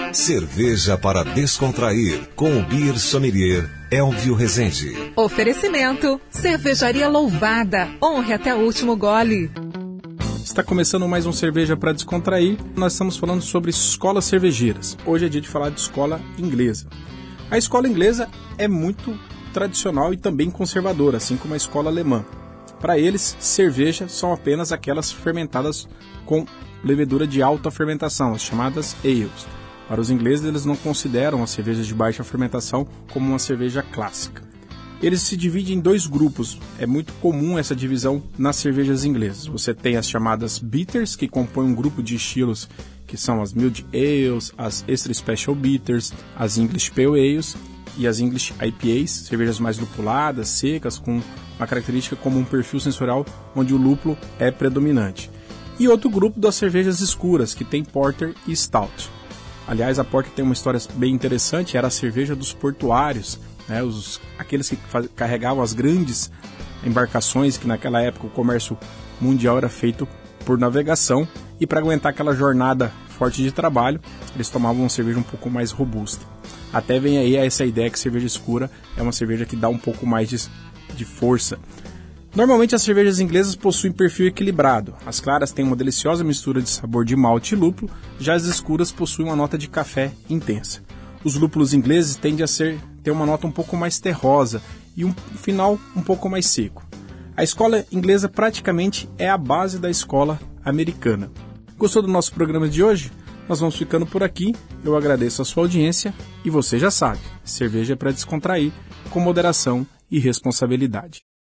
Cerveja para descontrair, com o Beer Sommelier Elvio Rezende. Oferecimento, Cervejaria Louvada, honre até o último gole. Está começando mais um Cerveja para Descontrair. Nós estamos falando sobre escolas cervejeiras. Hoje é dia de falar de escola inglesa. A escola inglesa é muito tradicional e também conservadora, assim como a escola alemã. Para eles, cerveja são apenas aquelas fermentadas com levedura de alta fermentação, as chamadas ales. Para os ingleses, eles não consideram as cervejas de baixa fermentação como uma cerveja clássica. Eles se dividem em dois grupos. É muito comum essa divisão nas cervejas inglesas. Você tem as chamadas bitters, que compõem um grupo de estilos que são as mild ales, as extra special bitters, as English pale ales e as English IPAs, cervejas mais lupuladas, secas, com uma característica como um perfil sensorial onde o lúpulo é predominante. E outro grupo das cervejas escuras, que tem porter e stout. Aliás, a porter tem uma história bem interessante, era a cerveja dos portuários, né, aqueles que carregavam as grandes embarcações, que naquela época o comércio mundial era feito por navegação, e para aguentar aquela jornada forte de trabalho, eles tomavam uma cerveja um pouco mais robusta. Até vem aí essa ideia que cerveja escura é uma cerveja que dá um pouco mais de força. Normalmente as cervejas inglesas possuem perfil equilibrado. As claras têm uma deliciosa mistura de sabor de malte e lúpulo, já as escuras possuem uma nota de café intensa. Os lúpulos ingleses tendem a ter uma nota um pouco mais terrosa e um final um pouco mais seco. A escola inglesa praticamente é a base da escola americana. Gostou do nosso programa de hoje? Nós vamos ficando por aqui. Eu agradeço a sua audiência e você já sabe, cerveja é para descontrair, com moderação e responsabilidade.